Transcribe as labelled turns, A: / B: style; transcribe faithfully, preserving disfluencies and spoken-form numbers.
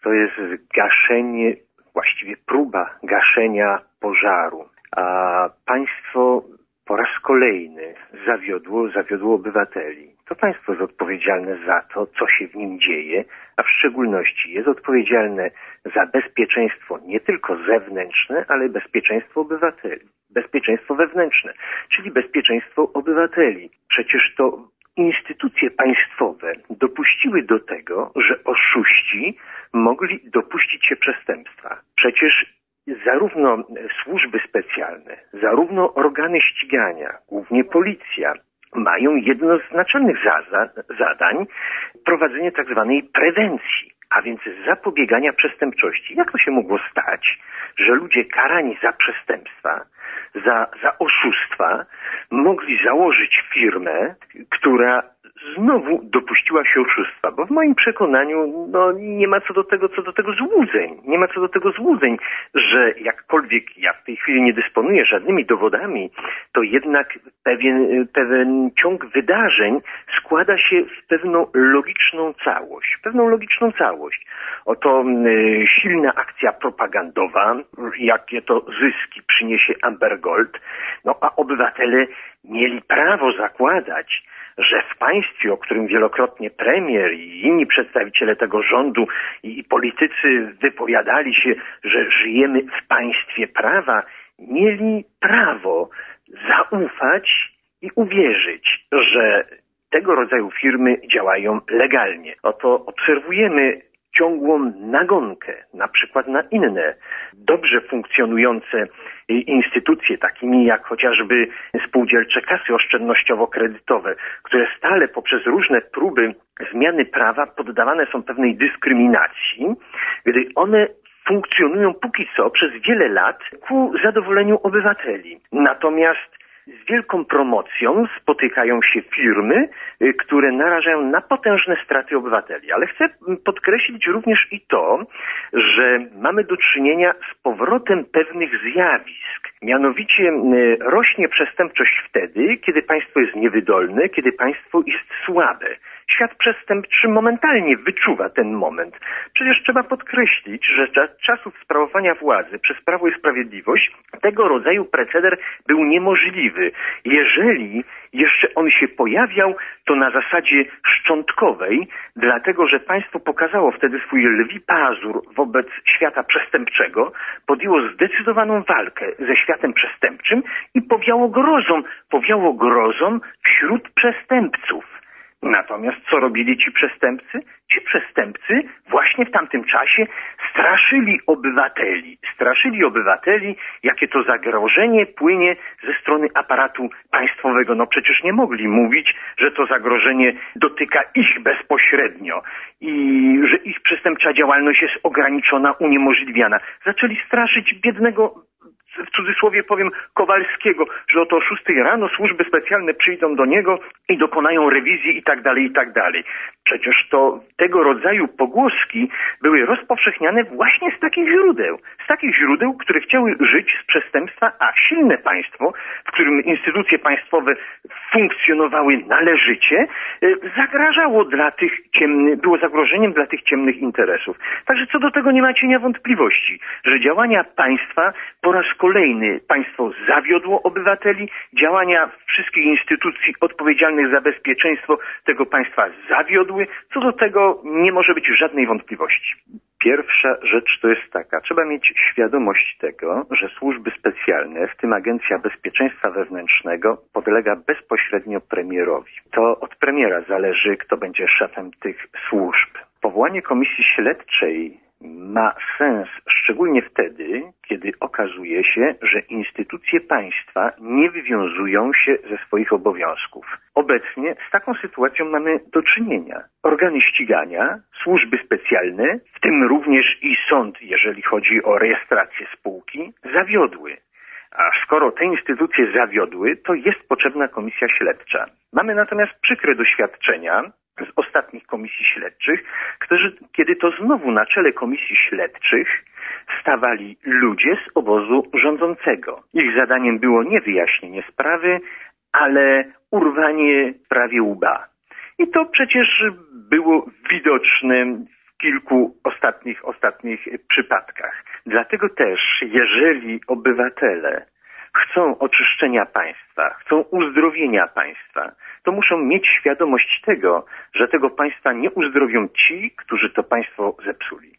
A: to jest gaszenie, właściwie próba gaszenia pożaru. A państwo po raz kolejny zawiodło, zawiodło obywateli. To państwo jest odpowiedzialne za to, co się w nim dzieje, a w szczególności jest odpowiedzialne za bezpieczeństwo nie tylko zewnętrzne, ale bezpieczeństwo obywateli. Bezpieczeństwo wewnętrzne, czyli bezpieczeństwo obywateli. Przecież to instytucje państwowe dopuściły do tego, że oszuści mogli dopuścić się przestępstwa. Przecież zarówno służby specjalne, zarówno organy ścigania, głównie policja, mają jedno z naczelnych zadań prowadzenie tak zwanej prewencji, a więc zapobiegania przestępczości. Jak to się mogło stać, że ludzie karani za przestępstwa, za, za oszustwa mogli założyć firmę, która znowu dopuściła się oszustwa, bo w moim przekonaniu no, nie ma co do tego, co do tego złudzeń. Nie ma co do tego złudzeń, że jakkolwiek ja w tej chwili nie dysponuję żadnymi dowodami, to jednak pewien, pewien ciąg wydarzeń składa się w pewną logiczną całość. Pewną logiczną całość. Oto y, silna akcja propagandowa, jakie to zyski przyniesie Amber Gold, no a obywatele mieli prawo zakładać, że w państwie, o którym wielokrotnie premier i inni przedstawiciele tego rządu i, i politycy wypowiadali się, że żyjemy w państwie prawa, mieli prawo zaufać i uwierzyć, że tego rodzaju firmy działają legalnie. Oto obserwujemy ciągłą nagonkę, na przykład na inne dobrze funkcjonujące instytucje, takimi jak chociażby spółdzielcze kasy oszczędnościowo-kredytowe, które stale poprzez różne próby zmiany prawa poddawane są pewnej dyskryminacji, gdy one funkcjonują póki co przez wiele lat ku zadowoleniu obywateli. Natomiast z wielką promocją spotykają się firmy, które narażają na potężne straty obywateli. Ale chcę podkreślić również i to, że mamy do czynienia z powrotem pewnych zjawisk. Mianowicie rośnie przestępczość wtedy, kiedy państwo jest niewydolne, kiedy państwo jest słabe. Świat przestępczy momentalnie wyczuwa ten moment. Przecież trzeba podkreślić, że za czasów sprawowania władzy przez Prawo i Sprawiedliwość tego rodzaju proceder był niemożliwy. Jeżeli jeszcze on się pojawiał, to na zasadzie szczątkowej, dlatego że państwo pokazało wtedy swój lwi pazur wobec świata przestępczego, podjęło zdecydowaną walkę ze światem przestępczym i powiało grozą, powiało grozą wśród przestępców. Natomiast co robili ci przestępcy? Ci przestępcy właśnie w tamtym czasie straszyli obywateli. Straszyli obywateli, jakie to zagrożenie płynie ze strony aparatu państwowego. No przecież nie mogli mówić, że to zagrożenie dotyka ich bezpośrednio i że ich przestępcza działalność jest ograniczona, uniemożliwiana. Zaczęli straszyć biednego, w cudzysłowie powiem, Kowalskiego, że oto o szóstej rano służby specjalne przyjdą do niego i dokonają rewizji i tak dalej, i tak dalej. Przecież to tego rodzaju pogłoski były rozpowszechniane właśnie z takich źródeł. Z takich źródeł, które chciały żyć z przestępstwa, a silne państwo, w którym instytucje państwowe funkcjonowały należycie, zagrażało dla tych ciemnych, było zagrożeniem dla tych ciemnych interesów. Także co do tego nie ma cienia wątpliwości, że działania państwa po raz kolejny państwo zawiodło obywateli, działania wszystkich instytucji odpowiedzialnych za bezpieczeństwo tego państwa zawiodły. Co do tego nie może być żadnej wątpliwości. Pierwsza rzecz to jest taka, trzeba mieć świadomość tego, że służby specjalne, w tym Agencja Bezpieczeństwa Wewnętrznego, podlega bezpośrednio premierowi. To od premiera zależy, kto będzie szefem tych służb. Powołanie komisji śledczej ma sens szczególnie wtedy, kiedy okazuje się, że instytucje państwa nie wywiązują się ze swoich obowiązków. Obecnie z taką sytuacją mamy do czynienia. Organy ścigania, służby specjalne, w tym również i sąd, jeżeli chodzi o rejestrację spółki, zawiodły. A skoro te instytucje zawiodły, to jest potrzebna komisja śledcza. Mamy natomiast przykre doświadczenia z ostatnich komisji śledczych, którzy, kiedy to znowu na czele komisji śledczych stawali ludzie z obozu rządzącego. Ich zadaniem było nie wyjaśnienie sprawy, ale urwanie prawie łba. I to przecież było widoczne w kilku ostatnich, ostatnich przypadkach. Dlatego też, jeżeli obywatele chcą oczyszczenia państwa, chcą uzdrowienia państwa, to muszą mieć świadomość tego, że tego państwa nie uzdrowią ci, którzy to państwo zepsuli.